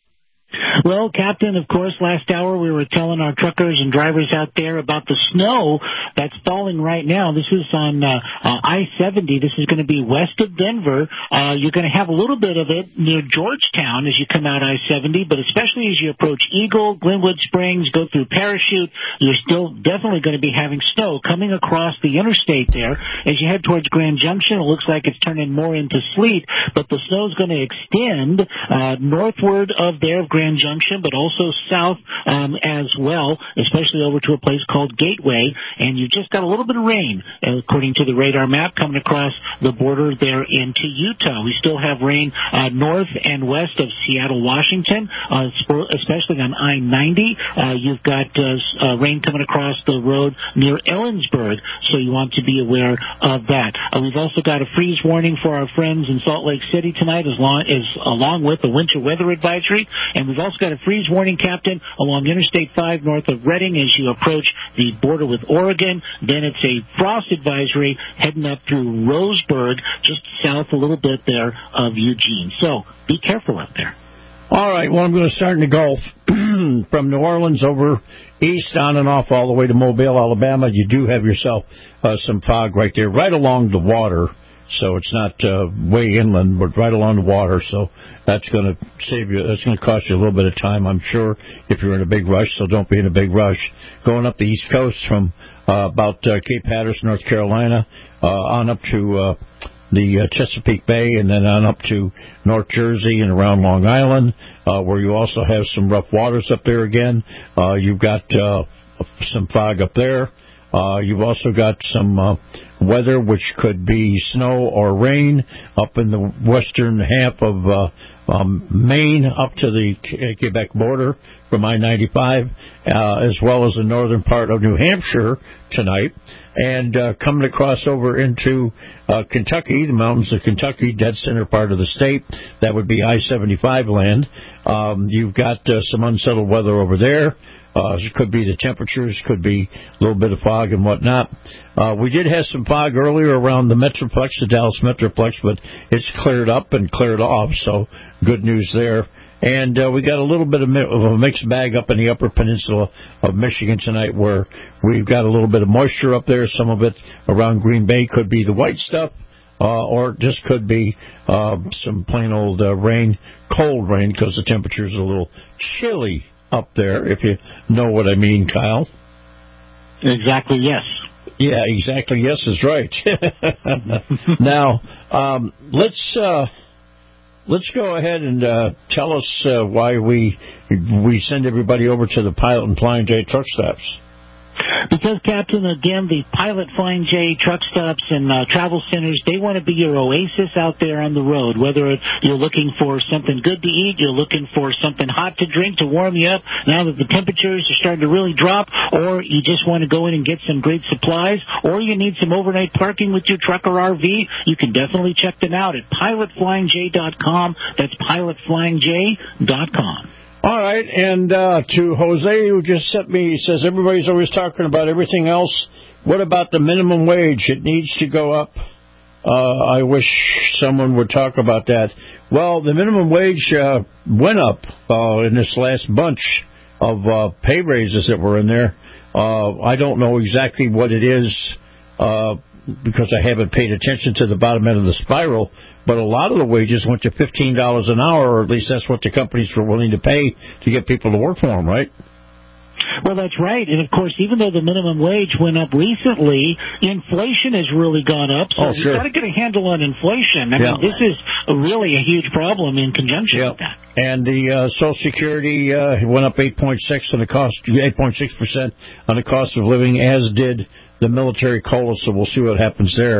[SPEAKER 6] Well, Captain, of course, last hour we were telling our truckers and drivers out there about the snow that's falling right now. This is on uh, uh, I seventy. This is going to be west of Denver. Uh, you're going to have a little bit of it near Georgetown as you come out I seventy, but especially as you approach Eagle, Glenwood Springs, go through Parachute, you're still definitely going to be having snow coming across the interstate there. As you head towards Grand Junction, it looks like it's turning more into sleet, but the snow is going to extend uh, northward of there, Grand Junction, but also south um, as well, especially over to a place called Gateway. And you've just got a little bit of rain, according to the radar map, coming across the border there into Utah. We still have rain uh, north and west of Seattle, Washington, uh, especially on I ninety. Uh, you've got uh, uh, rain coming across the road near Ellensburg, so you want to be aware of that. Uh, we've also got a freeze warning for our friends in Salt Lake City tonight, as long as along with a winter weather advisory. And we've also got a freeze warning, Captain, along Interstate five north of Redding as you approach the border with Oregon. Then it's a frost advisory heading up through Roseburg, just south a little bit there of Eugene. So be careful out there.
[SPEAKER 5] All right, well, I'm going to start in the Gulf. From New Orleans over east, on and off, all the way to Mobile, Alabama. You do have yourself uh, some fog right there, right along the water. So it's not uh, way inland, but right along the water. So that's going to save you. That's going to cost you a little bit of time, I'm sure, if you're in a big rush. So don't be in a big rush. Going up the East Coast from uh, about uh, Cape Hatteras, North Carolina, uh, on up to uh, the uh, Chesapeake Bay, and then on up to North Jersey and around Long Island, uh, where you also have some rough waters up there again. Uh, you've got uh, some fog up there. Uh, you've also got some uh, weather, which could be snow or rain up in the western half of uh, um, Maine up to the Quebec border from I ninety-five, uh, as well as the northern part of New Hampshire tonight. And uh, coming across over into uh, Kentucky, the mountains of Kentucky, dead center part of the state, that would be I seventy-five land. Um, you've got uh, some unsettled weather over there. Uh, it could be the temperatures, could be a little bit of fog and whatnot. Uh, we did have some fog earlier around the Metroplex, the Dallas Metroplex, but it's cleared up and cleared off, so good news there. And uh, we got a little bit of, mi- of a mixed bag up in the Upper Peninsula of Michigan tonight, where we've got a little bit of moisture up there. Some of it around Green Bay could be the white stuff, uh, or it just could be uh, some plain old uh, rain, cold rain, because the temperature's a little chilly up there, if you know what I mean, Kyle.
[SPEAKER 6] Exactly, yes.
[SPEAKER 5] Yeah, exactly, yes is right. Now, um, let's uh, let's go ahead and uh, tell us uh, why we we send everybody over to the Pilot and Flying J truck stops.
[SPEAKER 6] Because, Captain, again, the Pilot Flying J truck stops and uh, travel centers, they want to be your oasis out there on the road. Whether you're looking for something good to eat, you're looking for something hot to drink to warm you up now that the temperatures are starting to really drop, or you just want to go in and get some great supplies, or you need some overnight parking with your truck or R V, you can definitely check them out at pilot flying j dot com. That's pilot flying j dot com.
[SPEAKER 5] All right, and uh, to Jose, who just sent me, he says, everybody's always talking about everything else. What about the minimum wage? It needs to go up. Uh, I wish someone would talk about that. Well, the minimum wage uh, went up uh, in this last bunch of uh, pay raises that were in there. Uh, I don't know exactly what it is, uh, because I haven't paid attention to the bottom end of the spiral, but a lot of the wages went to fifteen dollars an hour, or at least that's what the companies were willing to pay to get people to work for them, right?
[SPEAKER 6] Well, that's right. And, of course, even though the minimum wage went up recently, inflation has really gone up. So
[SPEAKER 5] oh, sure.
[SPEAKER 6] We've got to get a handle on inflation. I
[SPEAKER 5] yeah.
[SPEAKER 6] mean, this is a really a huge problem in conjunction
[SPEAKER 5] yeah.
[SPEAKER 6] with that.
[SPEAKER 5] And the uh, Social Security uh, went up eight point six on the cost, eight point six percent on the cost of living, as did the military COLA. So we'll see what happens there.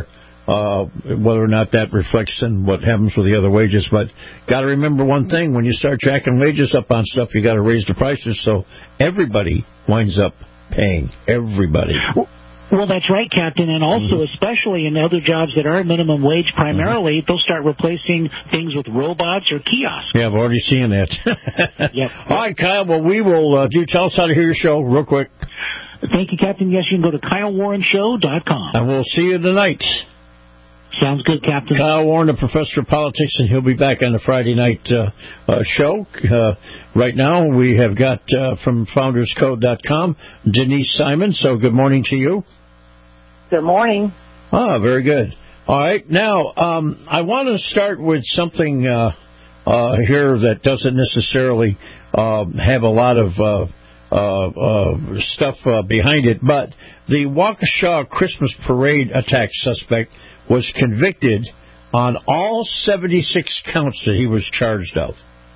[SPEAKER 5] uh, whether or not that reflects in what happens with the other wages. But got to remember one thing: when you start jacking wages up on stuff, you got to raise the prices so everybody winds up paying. Everybody.
[SPEAKER 6] Well, that's right, Captain, and also, mm-hmm. especially in other jobs that are minimum wage primarily, mm-hmm. they'll start replacing things with robots or kiosks.
[SPEAKER 5] Yeah, I've already seen that.
[SPEAKER 6] Yep.
[SPEAKER 5] All right, Kyle, well, we will, uh, do tell us how to hear your show real quick.
[SPEAKER 6] Thank you, Captain. Yes, you can go to Kyle Warren Show dot com.
[SPEAKER 5] And we'll see you tonight.
[SPEAKER 6] Sounds good, Captain.
[SPEAKER 5] Kyle Warren, the professor of politics, and he'll be back on the Friday night uh, uh, show. Uh, right now, we have got uh, from founders code dot com, Denise Simon. So good morning to you.
[SPEAKER 11] Good morning.
[SPEAKER 5] Ah, very good. All right. Now, um, I want to start with something uh, uh, here that doesn't necessarily uh, have a lot of uh, uh, uh, stuff uh, behind it, but the Waukesha Christmas Parade attack suspect was convicted on all seventy-six counts that he was charged of.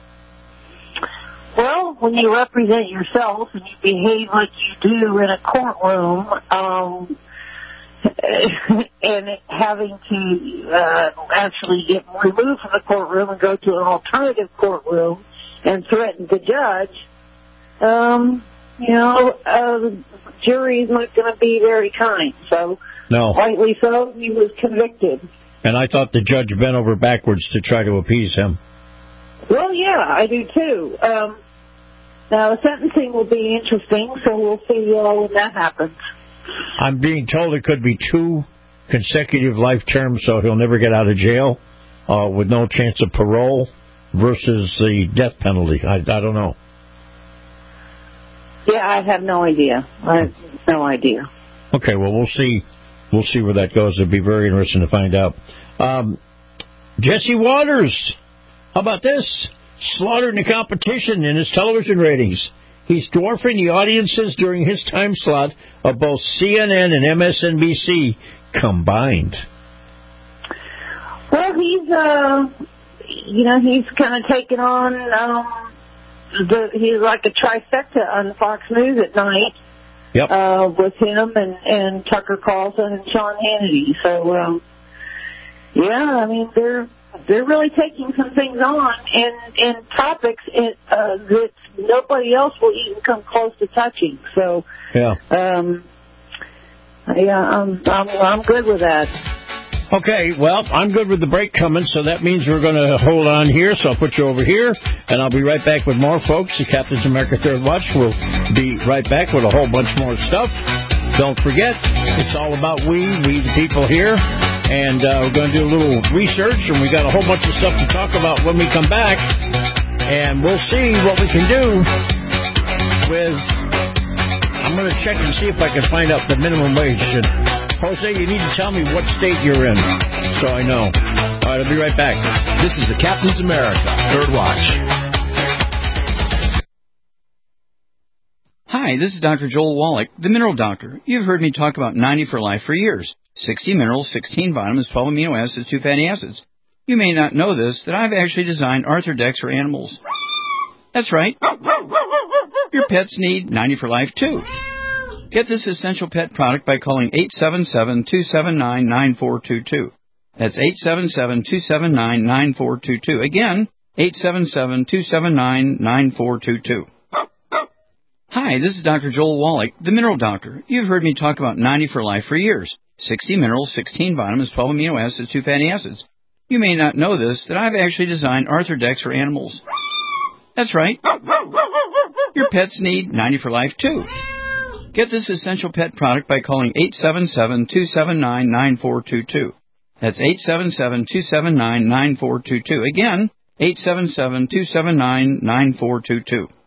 [SPEAKER 11] Well, when you represent yourself and you behave like you do in a courtroom, um, and having to uh, actually get removed from the courtroom and go to an alternative courtroom and threaten the judge, um, you know, uh, the jury's not going to be very kind. So,
[SPEAKER 5] no.
[SPEAKER 11] Rightly so, he was convicted.
[SPEAKER 5] And I thought the judge bent over backwards to try to appease him.
[SPEAKER 11] Well, yeah, I do too. Um, now, the sentencing will be interesting, so we'll see uh, when that happens.
[SPEAKER 5] I'm being told it could be two consecutive life terms, so he'll never get out of jail uh, with no chance of parole versus the death penalty. I, I don't know.
[SPEAKER 11] Yeah, I have no idea. I have no idea.
[SPEAKER 5] Okay, well, we'll see. We'll see where that goes. It'll be very interesting to find out. Um, Jesse Waters, how about this? Slaughtered the competition in his television ratings. He's dwarfing the audiences during his time slot of both C N N and M S N B C combined.
[SPEAKER 11] Well, he's, uh, you know, he's kind of taken on, um, the, he's like a trifecta on Fox News at night.
[SPEAKER 5] Yep.
[SPEAKER 11] Uh, with him and, and Tucker Carlson and Sean Hannity. So, um, yeah, I mean, they're they're really taking some things on and, and topics in, uh, that nobody else will even come close to touching. So,
[SPEAKER 5] yeah,
[SPEAKER 11] um, yeah, I'm I'm, I'm good with that.
[SPEAKER 5] Okay, well, I'm good with the break coming, so that means we're going to hold on here, so I'll put you over here, and I'll be right back with more, folks. The Captain's America Third Watch will be right back with a whole bunch more stuff. Don't forget, it's all about we, we the people here, and uh, we're going to do a little research, and we got a whole bunch of stuff to talk about when we come back, and we'll see what we can do with... I'm going to check and see if I can find out the minimum wage. Jose, you need to tell me what state you're in, so I know. All right, I'll be right back.
[SPEAKER 21] This is the Captain's America Third Watch.
[SPEAKER 12] Hi, this is Doctor Joel Wallach, the Mineral Doctor. You've heard me talk about ninety for Life for years. sixty minerals, sixteen vitamins, twelve amino acids, two fatty acids. You may not know this, that I've actually designed Arthrodex for animals. That's right. Your pets need ninety for Life, too. Get this essential pet product by calling eight seven seven, two seven nine, nine four two two. That's eight seven seven, two seven nine, nine four two two. Again, eight seven seven, two seven nine, nine four two two. Hi, this is Doctor Joel Wallach, the Mineral Doctor. You've heard me talk about ninety for Life for years. sixty minerals, sixteen vitamins, twelve amino acids, two fatty acids. You may not know this, that I've actually designed Arthrodex for animals. That's right. Your pets need ninety for Life, too. Get this essential pet product by calling eight seven seven, two seven nine, nine four two two. That's eight seven seven, two seven nine, nine four two two. Again, eight seven seven, two seven nine, nine four two two.